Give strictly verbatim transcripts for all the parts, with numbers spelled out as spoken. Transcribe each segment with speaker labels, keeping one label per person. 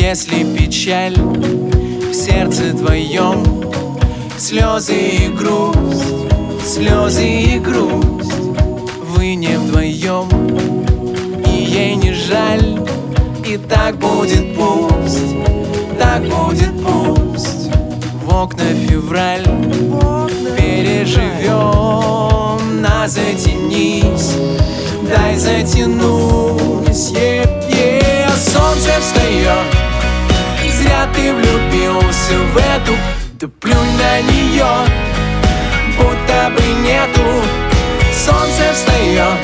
Speaker 1: Если печаль в сердце твоем, слезы и грусть, слезы и грусть, вы не вдвоем, и ей не жаль, и так будет пусть, так будет пусть. В окна февраль переживем, на затянись, дай затянусь, е -е. Солнце встает, зря ты влюбился в эту, да плюнь на нее, будто бы нету. Солнце встает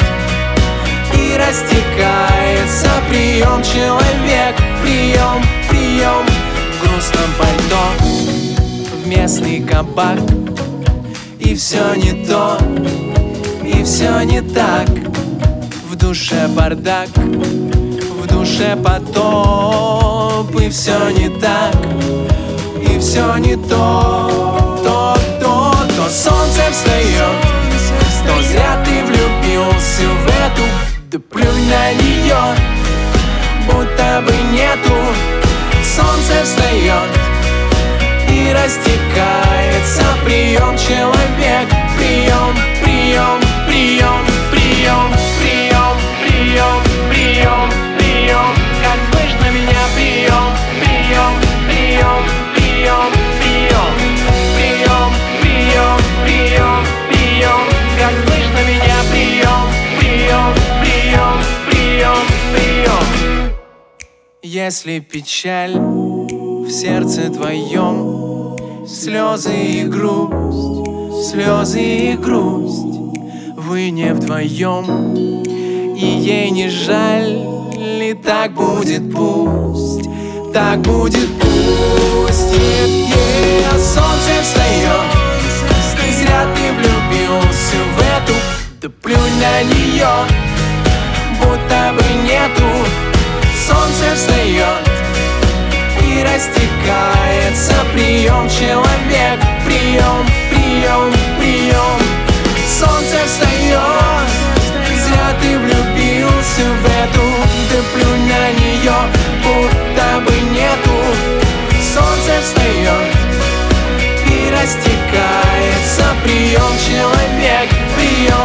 Speaker 1: и растекается, прием человек, прием, прием. В грустном пальто, в местный кабак, и все не то, и все не так. В душе бардак, в душе потоп, и все не так, и все не то, то, то, то. Солнце встает, то зря ты влюбился в эту, да плюнь на нее, будто бы нету. Солнце встает и растекается, прием человек, прием, прием, прием, прием, прием, прием, прием, прием. Как слышно меня, прием, прием, прием, прием, прием, прием, прием, прием, прием. Как слышно меня, прием, прием, прием, прием, прием. Если печаль в сердце твоем, слезы и грусть, слезы и грусть, вы не вдвоем, и ей не жаль, и так будет пусть, так будет пусть. е -е. Солнце встает, и зря ты влюбился в эту, да плюнь на нее, будто бы нету. Солнце встает и растекается, прием человек, прием, прием, прием. Солнце встает, зря ты влюбился в эту, да плюнь на нее, будто бы нету. Солнце встает и растекается, прием человек, прием.